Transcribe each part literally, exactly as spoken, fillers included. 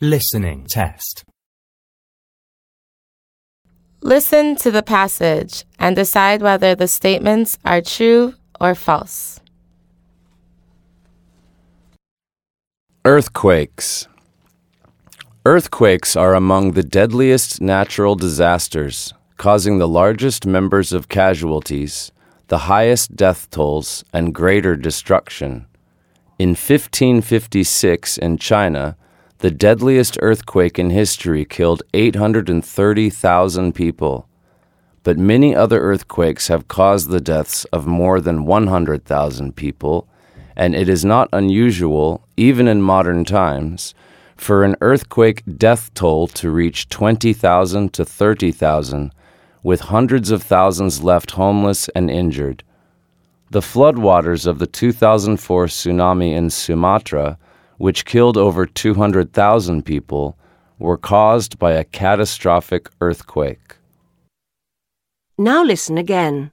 Listening test. Listen to the passage and decide whether the statements are true or false. Earthquakes. Earthquakes are among the deadliest natural disasters, causing the largest numbers of casualties, the highest death tolls, and greater destruction. In fifteen fifty-six in China, the deadliest earthquake in history killed eight hundred thirty thousand people, but many other earthquakes have caused the deaths of more than one hundred thousand people, and it is not unusual, even in modern times, for an earthquake death toll to reach twenty thousand to thirty thousand, with hundreds of thousands left homeless and injured. The floodwaters of the two thousand four tsunami in Sumatra, which killed over two hundred thousand people, were caused by a catastrophic earthquake. Now listen again.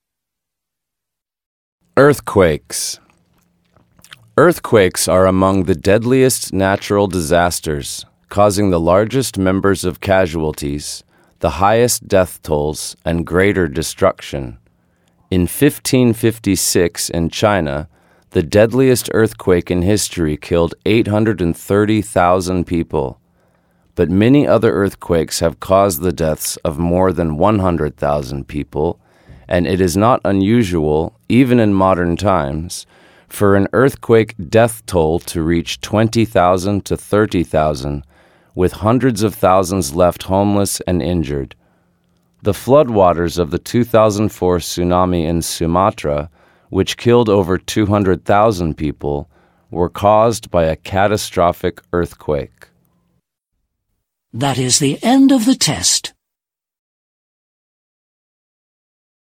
Earthquakes. Earthquakes are among the deadliest natural disasters, causing the largest numbers of casualties, the highest death tolls, and greater destruction. In fifteen fifty-six in China, the deadliest earthquake in history killed eight hundred thirty thousand people, but many other earthquakes have caused the deaths of more than one hundred thousand people, and it is not unusual, even in modern times, for an earthquake death toll to reach twenty thousand to thirty thousand, with hundreds of thousands left homeless and injured. The floodwaters of the two thousand four tsunami in Sumatra, which killed over two hundred thousand people, were caused by a catastrophic earthquake. That is the end of the test.